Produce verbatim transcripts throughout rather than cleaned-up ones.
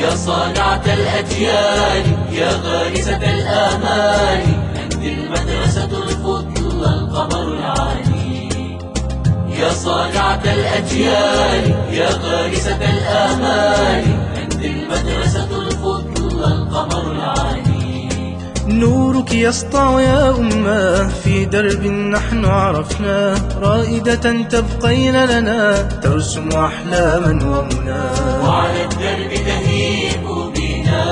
يا صانعة الأجيال يا غارسة الآمال، أنت المدرسة الفضلى القمر العالي. يا صانعة الأجيال يا غارسة الآمال، أنت المدرسة الفضلى القمر العالي. نورك يسطع يا أمة في درب نحن عرفناه، رائدة تبقين لنا ترسم أحلاما ومنى، وعلى الدرب تهيب بنا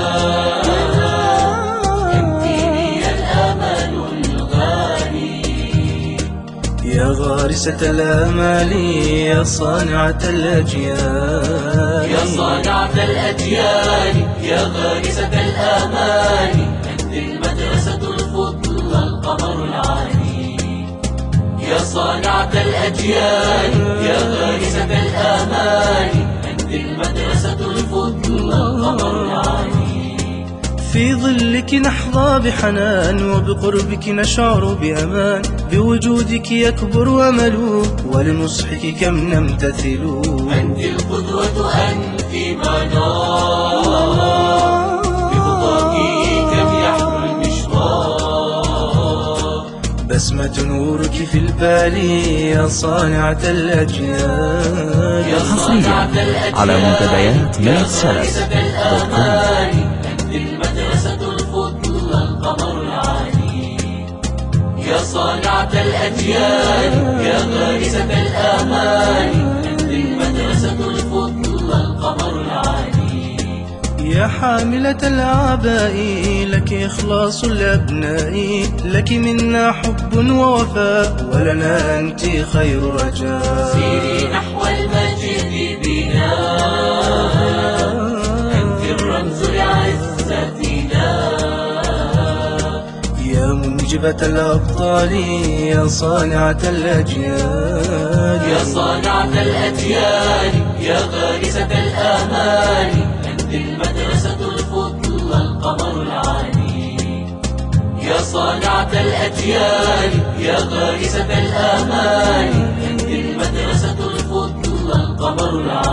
أنت لي الأمل الغالي. يا غارسة الآمال يا صانعة الأجيال، يا صانعة الأجيال يا غارسة الآمال، أنت المدرسة الفضلى القمر العالي. يا صانعة الأجيال يا غارسة الآمال، أنت المدرسة الفضلى القمر العالي. في ظلك نحظى بحنان وبقربك نشعر بأمان، بوجودك يكبر أمل ولنصحك كم نمتثل. أنت القدوة أنت منار، بخطاك كم يحلو المشوار. بسمة نورك في البال يا صانعة الأجيال. حصريا على منتديات ميت سلف دوت كوم. المدرسة الفضلى القمر العالي. يا صانعة الأجيال يا غارسة الآمال، أنت المدرسة الفضلى القمر العالي. يا حاملة الأعباء لك إخلاص الأبناء، لك منا حب ووفاء ولنا أنت خير رجاء. سيري نحو المجد بنا أنت الرمز لعزتنا. يا موجبة الأبطال يا صانعة الأجيال. يا صانعة الأجيال يا غارسة الآمال، أنت المدرسة الفضلى القمر العالي. يا صانعة الأجيال يا غارسة الآمال، أنت المدرسة الفضلى القمر العالي.